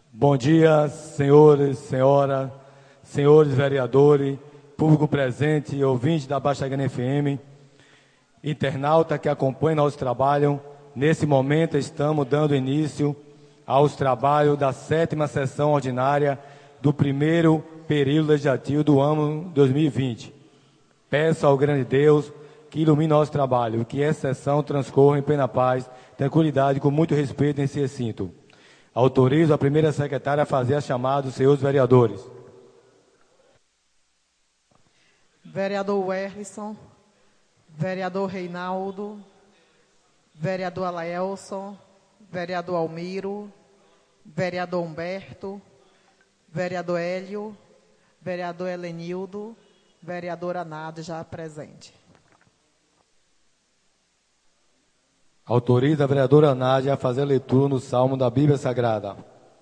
Bom dia, senhores, senhora, senhores vereadores, público presente, ouvinte da Baixa Grande FM, internauta que acompanha nosso trabalho. Nesse momento estamos dando início aos trabalhos da 7ª sessão ordinária do primeiro período legislativo do ano 2020. Peço ao grande Deus que ilumine nosso trabalho, que essa sessão transcorra em plena paz, tranquilidade e com muito respeito nesse recinto. Autorizo a primeira secretária a fazer a chamada dos senhores vereadores. Vereador Werlison, vereador Reinaldo, vereador Alaelson, vereador Almiro, vereador Humberto, vereador Hélio, vereador Helenildo, vereadora Nádia presente. Autoriza a vereadora Nádia a fazer a leitura no Salmo da Bíblia Sagrada.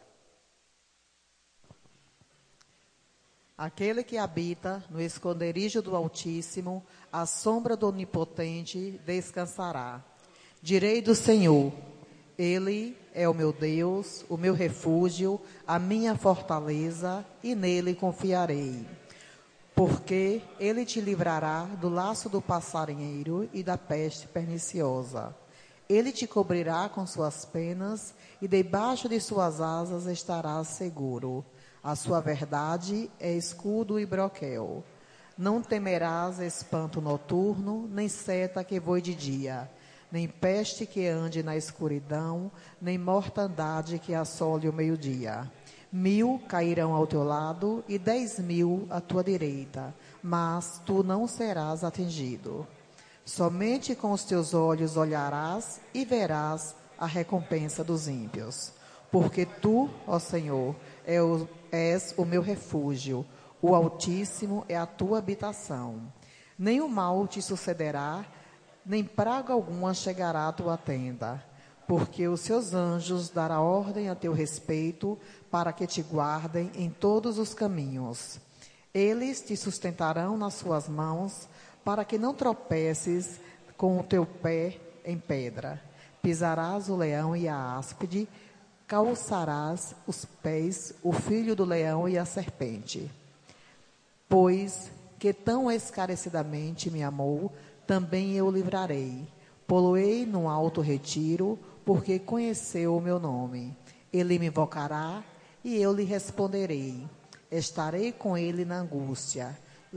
Aquele que habita no esconderijo do Altíssimo, à sombra do Onipotente, descansará. Direi do Senhor, Ele é o meu Deus, o meu refúgio, a minha fortaleza, e nele confiarei. Porque Ele te livrará do laço do passarinheiro e da peste perniciosa. Ele te cobrirá com suas penas, e debaixo de suas asas estarás seguro. A sua verdade é escudo e broquel. Não temerás espanto noturno, nem seta que voe de dia, nem peste que ande na escuridão, nem mortandade que assole o meio-dia. 1000 cairão ao teu lado e 10.000 à tua direita, mas tu não serás atingido. Somente com os teus olhos olharás e verás a recompensa dos ímpios. Porque tu, ó Senhor, és o meu refúgio, o Altíssimo é a tua habitação. Nem o mal te sucederá, nem praga alguma chegará à tua tenda. Porque os seus anjos dará ordem a teu respeito, para que te guardem em todos os caminhos. Eles te sustentarão nas suas mãos, para que não tropeces com o teu pé em pedra. Pisarás o leão e a áspide, calçarás os pés, o filho do leão e a serpente. Pois que tão escarecidamente me amou, também eu o livrarei. Poloei num alto retiro, porque conheceu o meu nome. Ele me invocará e eu lhe responderei. Estarei com ele na angústia.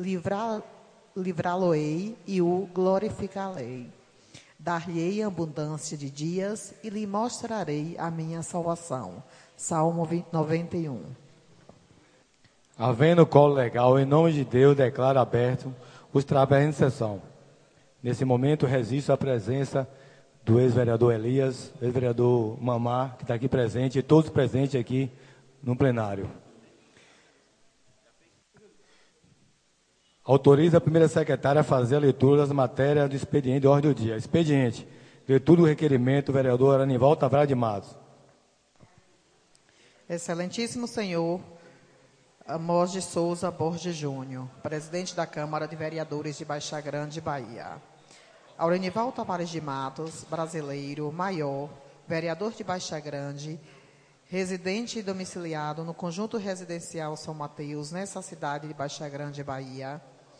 Livrá-lo-ei e o glorificarei. Dar-lhe-ei abundância de dias e lhe mostrarei a minha salvação. Salmo 91. Havendo colo legal, em nome de Deus, declaro aberto os trabalhos de sessão. Nesse momento, registro a presença do ex-vereador Elias, ex-vereador Mamá, que está aqui presente, e todos presentes aqui no plenário. Autoriza a primeira secretária a fazer a leitura das matérias do expediente de ordem do dia. Expediente. Leitura do requerimento do vereador Aranival Tavares de Matos. Excelentíssimo senhor Amós de Souza Borges Júnior, presidente da Câmara de Vereadores de Baixa Grande, Bahia. Aranival Tavares de Matos, brasileiro, maior, vereador de Baixa Grande, residente e domiciliado no Conjunto Residencial São Mateus, nessa cidade de Baixa Grande, Bahia,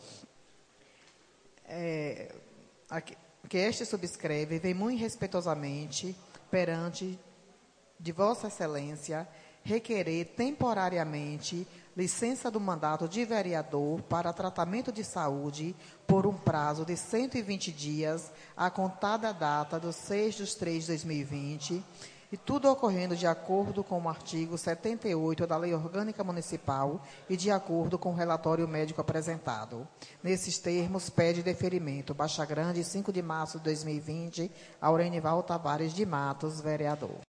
que este subscreve, vem muito respeitosamente perante de Vossa Excelência requerer temporariamente licença do mandato de vereador para tratamento de saúde por um prazo de 120 dias, a contar da data do 6/3/2020, e tudo ocorrendo de acordo com o artigo 78 da Lei Orgânica Municipal e de acordo com o relatório médico apresentado. Nesses termos, pede deferimento. Baixa Grande, 5 de março de 2020, Aranival Tavares de Matos, vereador.